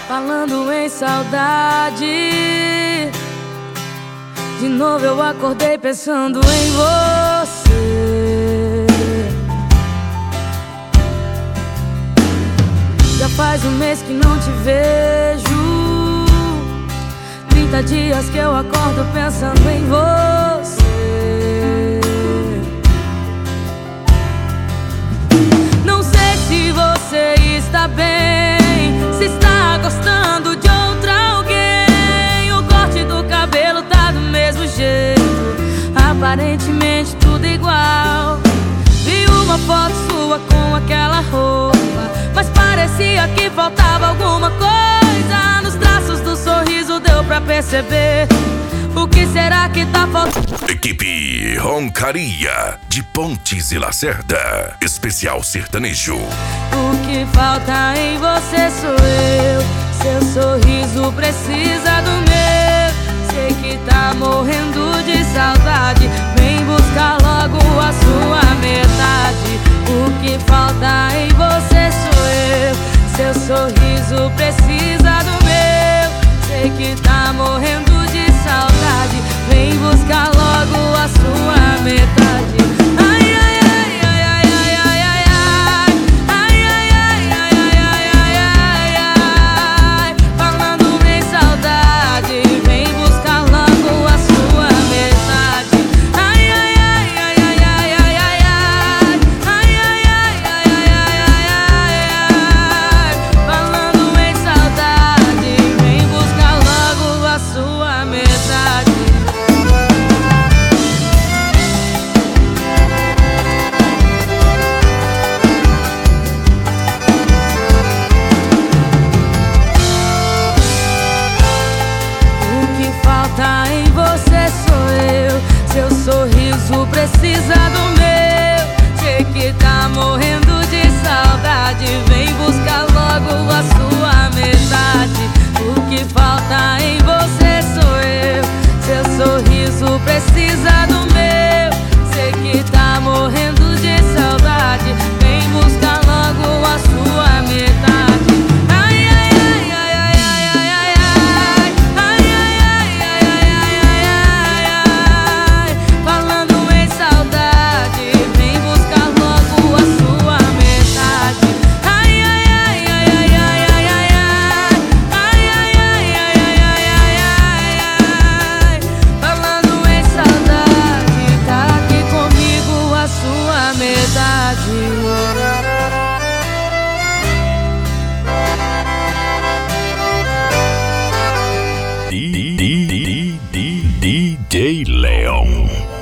Falando em saudade, de novo eu acordei pensando em você. Já faz um mês que não te vejo, 30 dias que eu acordo pensando em você. Não sei se você está bem, se está gostando de outra alguém. O corte do cabelo tá do mesmo jeito, aparentemente tudo igual. Vi uma foto sua com aquela roupa, mas parecia que faltava alguma coisa. Nos traços do sorriso deu pra perceber. O que será que tá faltando? Equipe Roncaria de Pontes e Lacerda, especial sertanejo. O que falta em você sou eu. Seu sorriso precisa do meu. Sei que tá morrendo de saudade. Vem buscar logo a sua metade. O que falta em você sou eu. Seu sorriso precisa do meu. Sei que tá morrendo de saudade. Vem buscar logo a sua metade. Ai, ai, ai, ai, ai, ai, ai, ai. Ai, ai, ai, ai, ai, ai, ai, ai. Falando em saudade, vem buscar logo a sua metade. Ai, ai, ai, ai, ai, ai, ai, ai, ai. Ai, ai, ai, ai, ai, ai, ai, ai. Falando em saudade, vem buscar logo a sua metade. O que falta em você sou eu. Seu sorriso precisa do meu. Sei que tá morrendo de saudade. Vem buscar logo a sua metade. O que falta em você sou eu. Seu sorriso precisa do meu. Sei que tá morrendo de saudade. Vem buscar logo a sua metade. Ai, ai, ai, ai, ai, ai, ai, ai, ai. Ai, ai, ai, ai, ai, ai, ai, ai, ai. Falando em saudade, vem buscar logo a sua metade. Ai, ai, ai, ai, ai, ai, ai, ai, ai. Ai, ai, ai, ai, ai, ai, ai, ai, ai. Falando em saudade, tá aqui comigo a sua metade. DJ Leon.